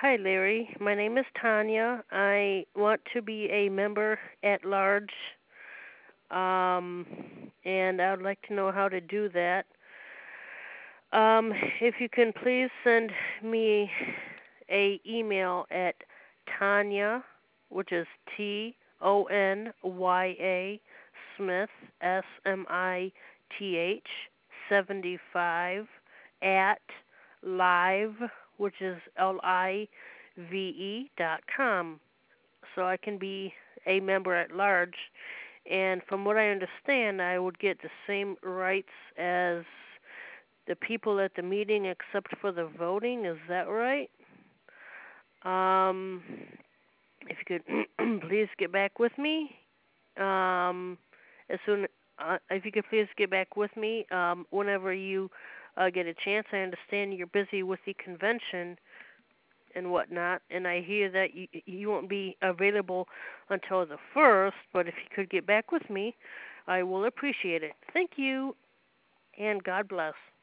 Hi, Larry. My name is Tanya. I want to be a member at large, um, and I would like to know how to do that. If you can please send me a email at Tanya, which is Tanya Smith SMITH 75 at live, which is LIVE.com, so I can be a member at large. And from what I understand, I would get the same rights as the people at the meeting except for the voting. Is that right? Um, if you could please get back with me. Um, as soon if you could please get back with me whenever you get a chance. I understand you're busy with the convention and whatnot, and I hear that you won't be available until the 1st, but if you could get back with me, I will appreciate it. Thank you, and God bless.